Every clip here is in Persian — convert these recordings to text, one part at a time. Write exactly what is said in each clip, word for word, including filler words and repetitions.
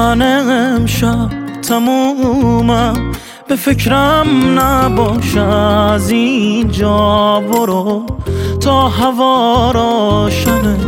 من امشب تمومم، به فکرم نباش از اینجا برو تا هوا روشنه.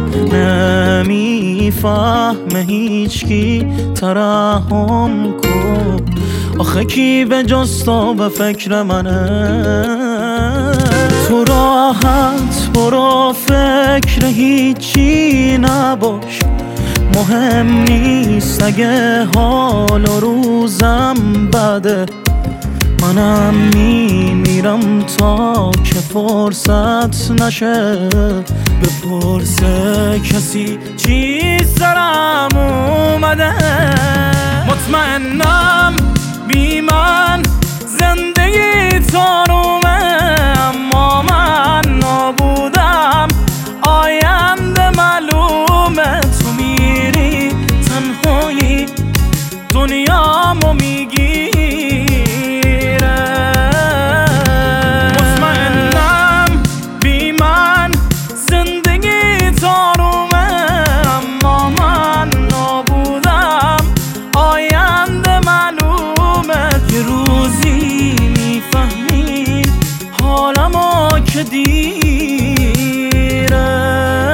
نمیفهمه هیچکی ترحم کن، آخه کی به جز تو به فکر منه. تو راحت برو فکر هیچی نباش، مهم نیست اگه حال و روزم بده. منم میمیرم تا که فرصت نشه بپرسه کسی چی سرم اومده. مطمئنم بی من زندگی تارومه، اما من نابودم آینده معلومه. تو میری تنهایی دنیامو میگیره. مطمئنم بی من زندگی تارومه، اما من نابودم آینده معلومه. یه روزی میفهمی حالمو که دیره.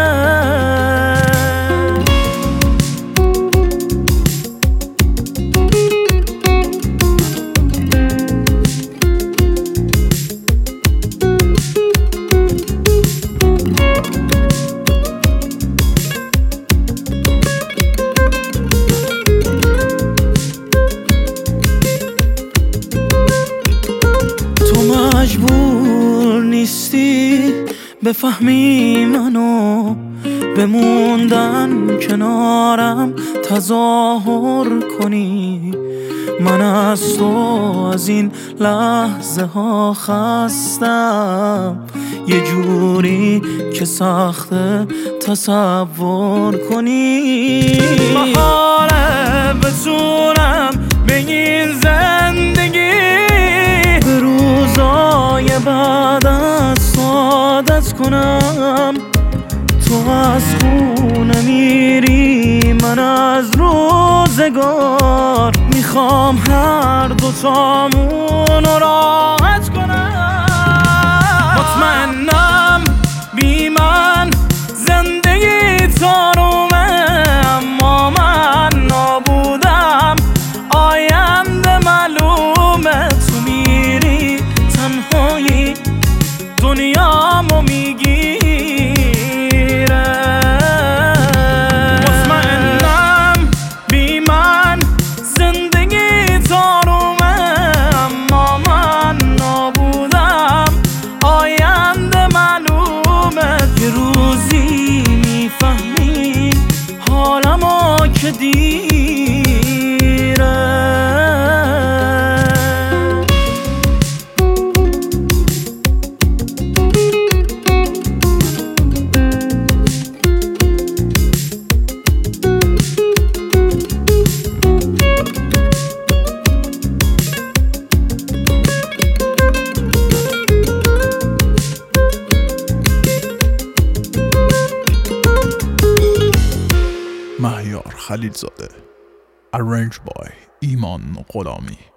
مجبور نیستی بفهمی منو، بموندن کنارم تظاهر کنی. من از تو از این لحظه ها خستم، یه جوری که سخته تصور کنی. محاله بتونم به این زندگی به روزای بعد از عادت کنم. تو از خونه میری من از روزگار، میخوام هر دوتامون رو راحت کنم. مطمئنم بی من زندگی تارومه، اما من نابودم آینده معلومه. تو میری تنهایی دنیامو میگیره. مطمئنم بی من زندگی تارومه، اما من نابودم آینده معلومه. یه روزی میفهمی حالمو که دیره. مهیار خلیلزاده. Arranged by ایمان غلامی.